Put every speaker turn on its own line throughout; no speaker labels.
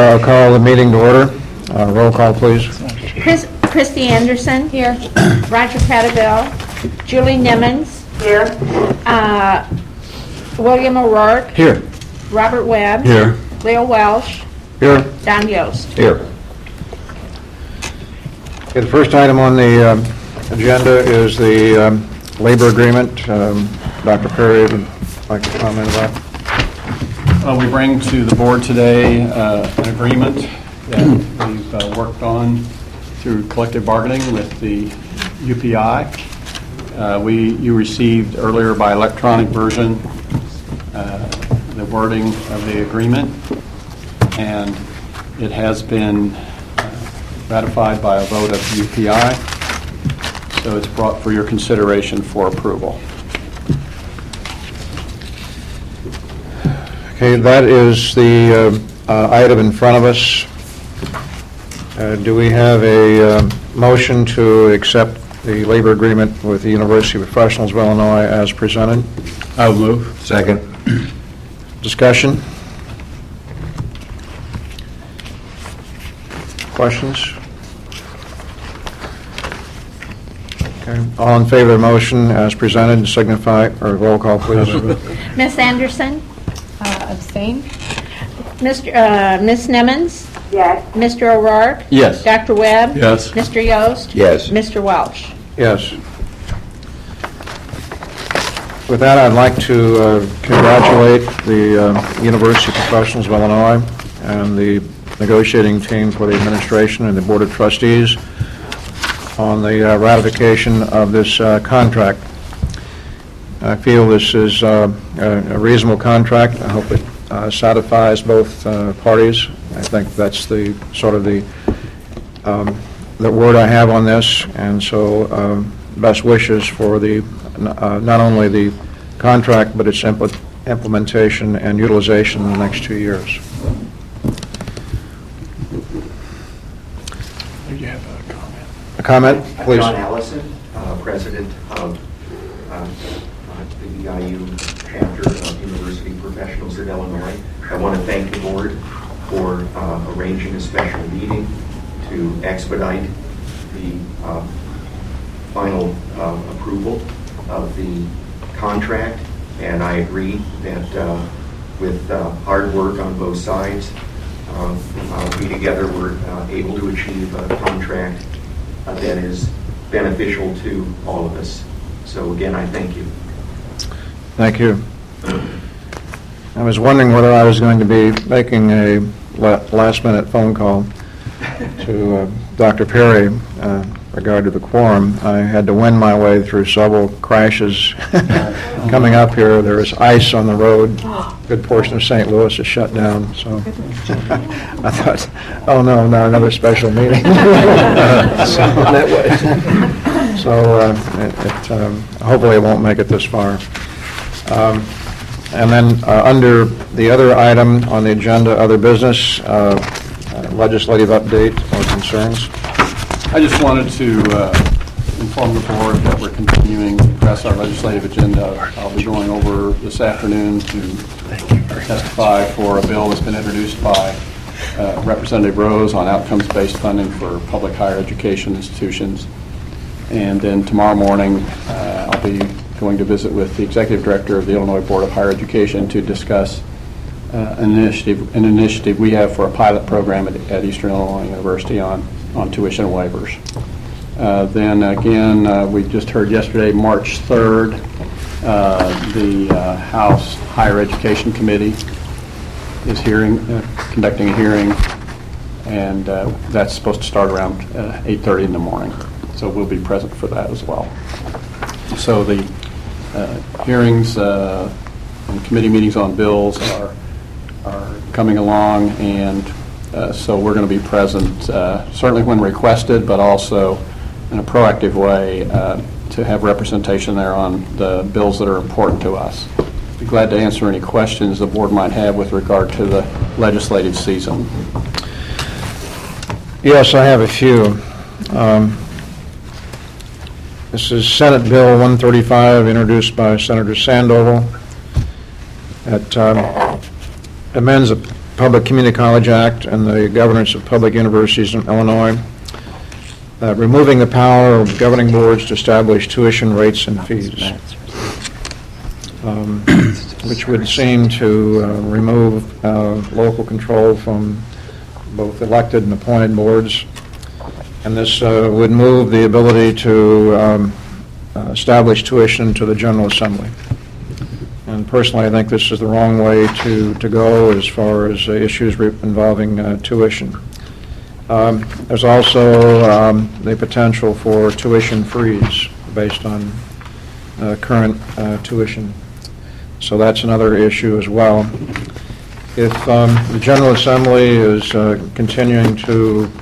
call the meeting to order. Roll call, please.
Christy Anderson. Here. Roger Pettiville. Julie Nimmons.
Here.
William O'Rourke.
Here.
Robert Webb.
Here.
Leo Welsh.
Here.
Don Yost.
Here. Okay, the first item on the agenda is the labor agreement. Dr. Perry would like to comment about it.
We bring to the board today an agreement that we've worked on through collective bargaining with the UPI. You received earlier by electronic version the wording of the agreement, and it has been ratified by a vote of UPI, so it's brought for your consideration for approval.
Okay, that is the item in front of us. Do we have a motion to accept the labor agreement with the University of Professionals of Illinois as presented?
I will move.
Second. Discussion? Questions? Okay. All in favor of the motion as presented, signify, or roll call, please.
Miss Anderson.
Abstain.
Miss Nimmons.
Yes.
Mr. O'Rourke.
Yes.
Dr. Webb.
Yes.
Mr. Yost.
Yes.
Mr. Welsh.
Yes. With that, I'd like to congratulate the University of Professionals of Illinois and the negotiating team for the administration and the Board of Trustees on the ratification of this contract. I feel this is a reasonable contract. I hope it satisfies both parties. I think that's the sort of the word I have on this, and so best wishes for the not only the contract but its implementation and utilization in the next 2 years.
You have a comment.
A comment, please.
John Allison, president of the EIU chapter of University Professionals of Illinois. I want to thank the board for arranging a special meeting to expedite the final approval of the contract, and I agree that with hard work on both sides, we together were able to achieve a contract that is beneficial to all of us. So again, I thank you.
Thank you. I was wondering whether I was going to be making a last-minute phone call to Dr. Perry regard to the quorum. I had to wend my way through several crashes coming up here. There was ice on the road. A good portion of St. Louis is shut down. So I thought, oh no, not another special meeting. Hopefully it won't make it this far. And then under the other item on the agenda, other business, legislative update or concerns?
I just wanted to inform the board that we're continuing to press our legislative agenda. I'll be going over this afternoon to testify for a bill that's been introduced by Representative Rose on outcomes-based funding for public higher education institutions. And then tomorrow morning, I'll be going to visit with the executive director of the Illinois Board of Higher Education to discuss an initiative we have for a pilot program at Eastern Illinois University on tuition waivers. Then again, we just heard yesterday, March 3rd, the House Higher Education Committee is conducting a hearing, and that's supposed to start around 8:30 in the morning. So we'll be present for that as well. So the hearings and committee meetings on bills are coming along, and so we're going to be present certainly when requested, but also in a proactive way to have representation there on the bills that are important to us. Be glad to answer any questions the board might have with regard to the legislative season.
Yes, I have a few. This is Senate Bill 135, introduced by Senator Sandoval. It amends a Public Community College Act and the Governance of Public Universities in Illinois, removing the power of governing boards to establish tuition rates and fees, which would seem to remove local control from both elected and appointed boards. And this would move the ability to establish tuition to the General Assembly. And personally, I think this is the wrong way to go as far as issues involving tuition. There's also the potential for tuition freeze based on current tuition. So that's another issue as well. If the General Assembly is continuing to,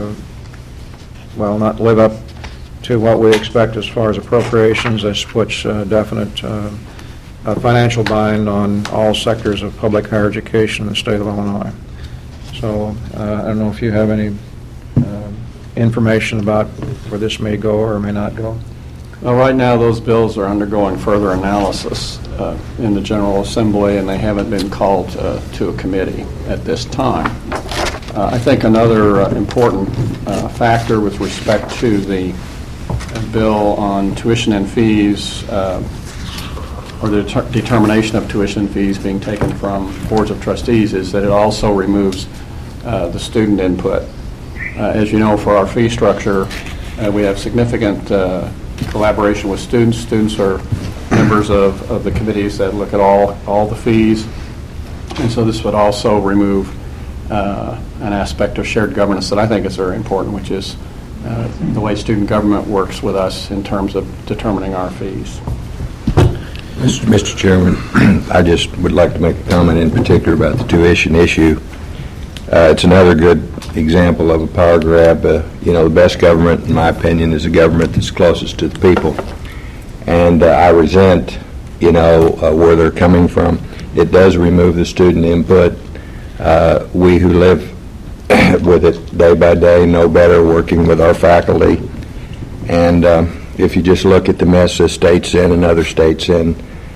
not live up to what we expect as far as appropriations, this puts definite financial bind on all sectors of public higher education in the state of Illinois. So I don't know if you have any information about where this may go or may not go.
Well, right now, those bills are undergoing further analysis in the General Assembly, and they haven't been called to a committee at this time. I think another important factor with respect to the bill on tuition and fees, or the determination of tuition fees being taken from boards of trustees, is that it also removes the student input. As you know, for our fee structure, we have significant collaboration with students. Students are members of the committees that look at all the fees, and so this would also remove an aspect of shared governance that I think is very important, which is the way student government works with us in terms of determining our fees.
Mr. Chairman, I just would like to make a comment in particular about the tuition issue. It's another good example of a power grab. The best government, in my opinion, is a government that's closest to the people. And I resent, where they're coming from. It does remove the student input. We who live with it day by day know better working with our faculty. And if you just look at the mess the state's in and other states in,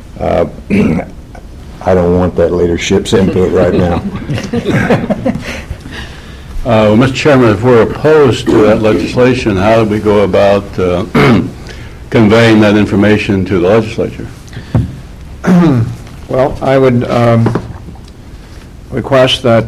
I don't want that leadership's input right now.
Mr. Chairman, if we're opposed to that legislation, how do we go about conveying that information to the legislature?
Well, I would request that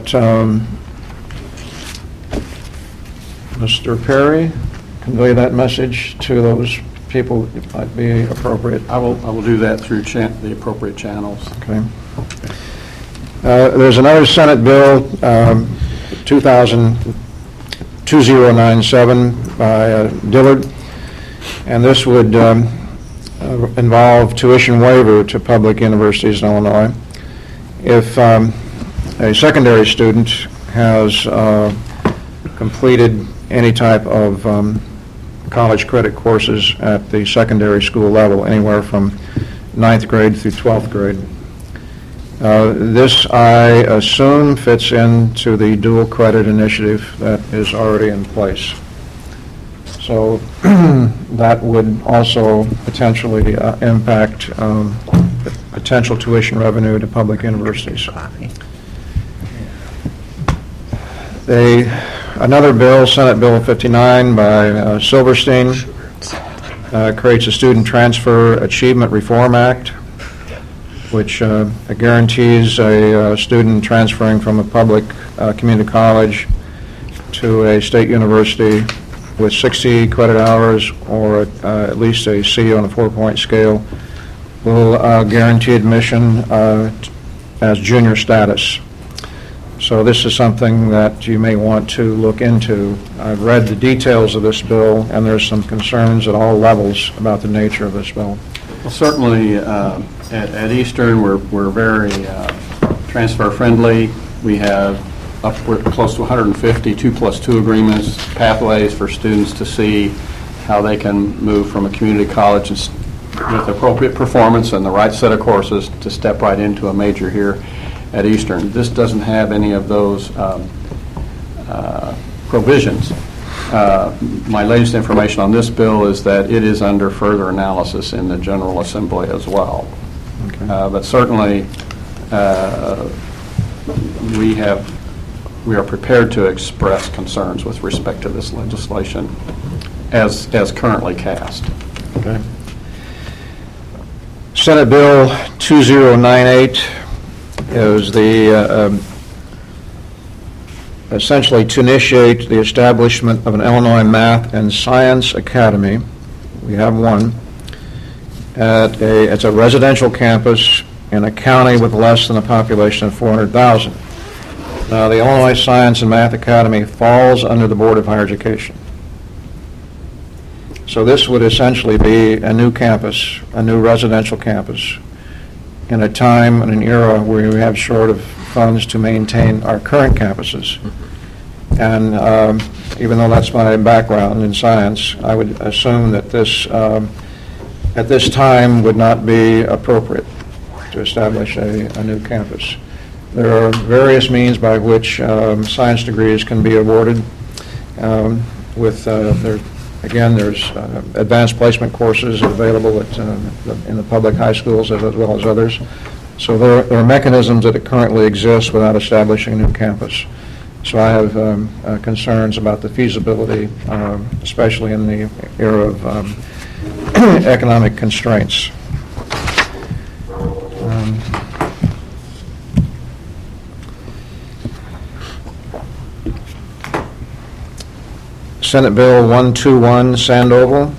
Mr. Perry convey that message to those people. It might be appropriate.
I will do that through the appropriate channels.
Okay. There's another Senate bill, 2097 by Dillard, and this would involve tuition waiver to public universities in Illinois. If a secondary student has completed any type of college credit courses at the secondary school level, anywhere from 9th grade through 12th grade. This, I assume, fits into the dual credit initiative that is already in place. So that would also potentially impact potential tuition revenue to public universities. Another bill, Senate Bill 59 by Silverstein, creates a Student Transfer Achievement Reform Act, which guarantees a student transferring from a public community college to a state university with 60 credit hours or at least a C on a 4-point scale will guarantee admission as junior status. So this is something that you may want to look into. I've read the details of this bill, and there's some concerns at all levels about the nature of this bill.
Well, certainly at Eastern, we're very transfer friendly. We have upward close to 150 2+2 agreements, pathways for students to see how they can move from a community college with appropriate performance and the right set of courses to step right into a major here at Eastern. This doesn't have any of those provisions. My latest information on this bill is that it is under further analysis in the General Assembly as well. Okay. But certainly we are prepared to express concerns with respect to this legislation as currently cast.
Okay. Senate Bill 2098 is the essentially to initiate the establishment of an Illinois Math and Science Academy. We have one. It's a residential campus in a county with less than a population of 400,000. Now, the Illinois Science and Math Academy falls under the Board of Higher Education. So this would essentially be a new campus, a new residential campus, in a time and an era where we have short of funds to maintain our current campuses. And even though that's my background in science, I would assume that this, at this time, would not be appropriate to establish a new campus. There are various means by which science degrees can be awarded. There's advanced placement courses available in the public high schools as well as others. So there are mechanisms that currently exist without establishing a new campus. So I have concerns about the feasibility, especially in the era of economic constraints. Senate Bill 121, Sandoval,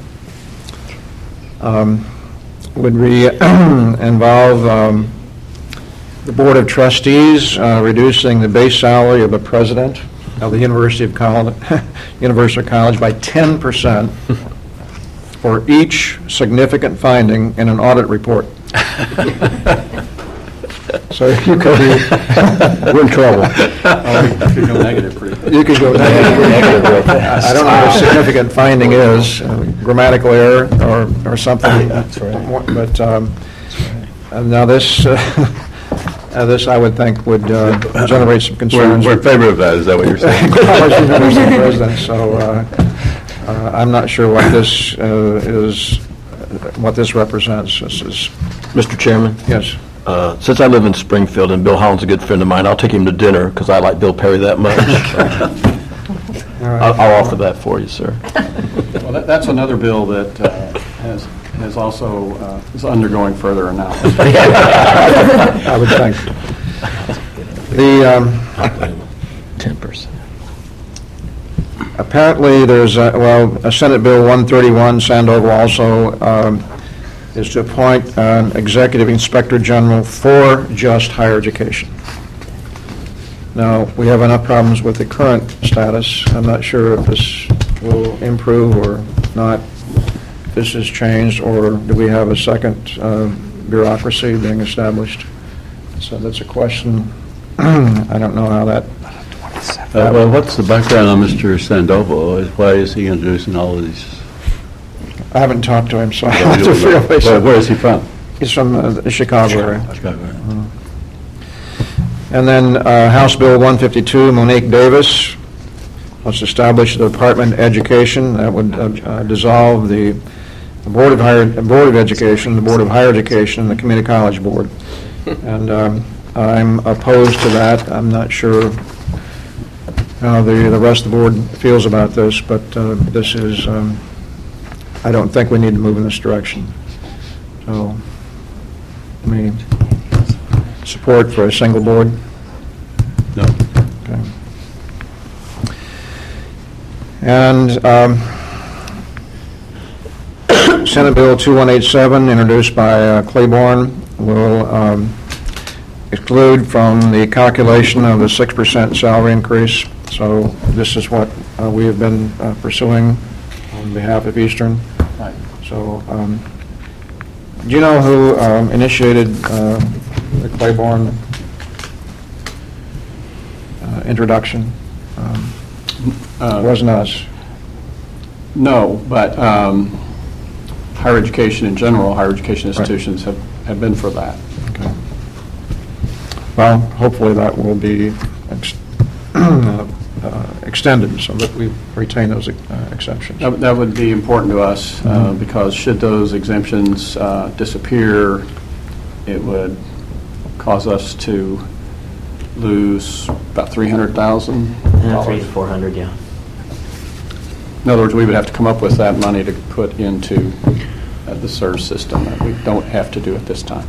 would involve the Board of Trustees reducing the base salary of the president of the University College by 10% for each significant finding in an audit report. So if you could we're in trouble.
You could go negative pretty.
You could go negative. I don't know what a significant finding is, grammatical error or something. That's right. But now this I would think would generate some concerns.
We're in favor of that, is that what you're saying?
College University president, so I'm not sure what this is, what this represents. This is,
Mr. Chairman,
yes.
Since I live in Springfield and Bill Holland's a good friend of mine, I'll take him to dinner because I like Bill Perry that much. I'll offer that for you, sir.
Well, that's another bill that has also is undergoing further analysis.
I would think. The
10%.
apparently there's a Senate Bill 131, Sandoval also is to appoint an executive inspector general for just higher education. Now, we have enough problems with the current status. I'm not sure if this will improve or not, if this has changed, or do we have a second bureaucracy being established? So that's a question. I don't know how that...
Well, what's the background on Mr. Sandoval? Why is he introducing all of these?
I haven't talked to him, so I have to feel
Where is he from?
He's from the Chicago area.
Chicago.
And then House Bill 152, Monique Davis, let's establish the Department of Education. That would dissolve the Board of Education, the Board of Higher Education, and the Community College Board. And I'm opposed to that. I'm not sure how the rest of the board feels about this, but this is, I don't think we need to move in this direction. So, support for a single board?
No.
Okay. And Senate Bill 2187, introduced by Claiborne, will exclude from the calculation of the 6% salary increase. So this is what we have been pursuing on behalf of Eastern.
Right.
So do you know who initiated the Claiborne introduction? It wasn't us.
No, but higher education in general, higher education institutions have been for that.
Okay. Well, hopefully that will be extended so that we retain those exceptions.
That would be important to us because should those exemptions disappear, it would cause us to lose about $300,000.
300 to 400, yeah.
In other words, we would have to come up with that money to put into the SERS system. We don't have to do it this time.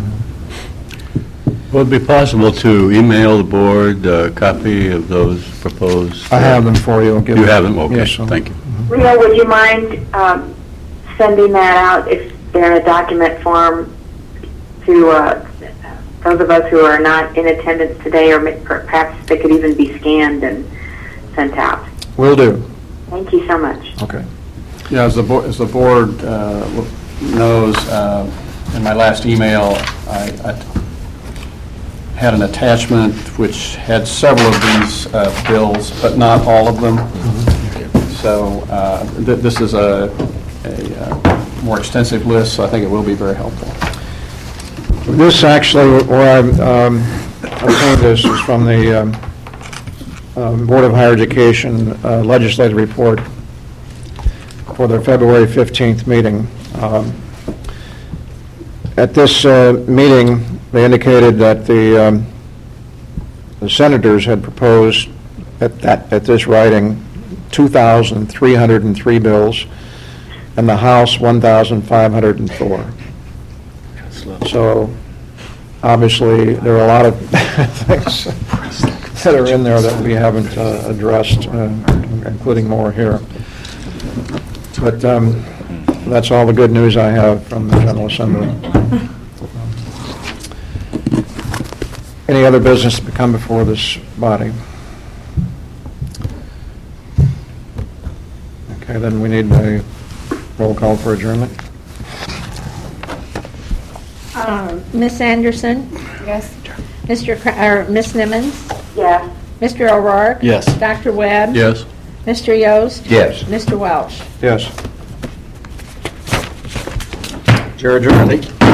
Would it be possible to email the board a copy of those proposed?
I have them for you. I'll give
You
them-
have them? Okay,
Yes, sir.
thank you.
Leo, would you mind sending that out if they're in a document form to those of us who are not in attendance today, or perhaps they could even be scanned and sent out?
Will do.
Thank you so much.
Okay.
Yeah, as the board knows, in my last email, I had an attachment which had several of these bills, but not all of them. So this is a more extensive list, so I think it will be very helpful.
This actually, where I obtained this is from the Board of Higher Education legislative report for their February 15th meeting. At this meeting, they indicated that the senators had proposed at this writing 2,303 bills, and the House 1,504. So obviously, there are a lot of things that are in there that we haven't addressed, including more here. But that's all the good news I have from the General Assembly. Any other business to come before this body? Okay, then we need a roll call for adjournment.
Ms. Anderson?
Yes.
Ms. Nimmons?
Yes.
Mr. O'Rourke?
Yes.
Dr. Webb?
Yes?
Mr. Yost?
Yes.
Mr. Welch?
Yes. Chair adjourned.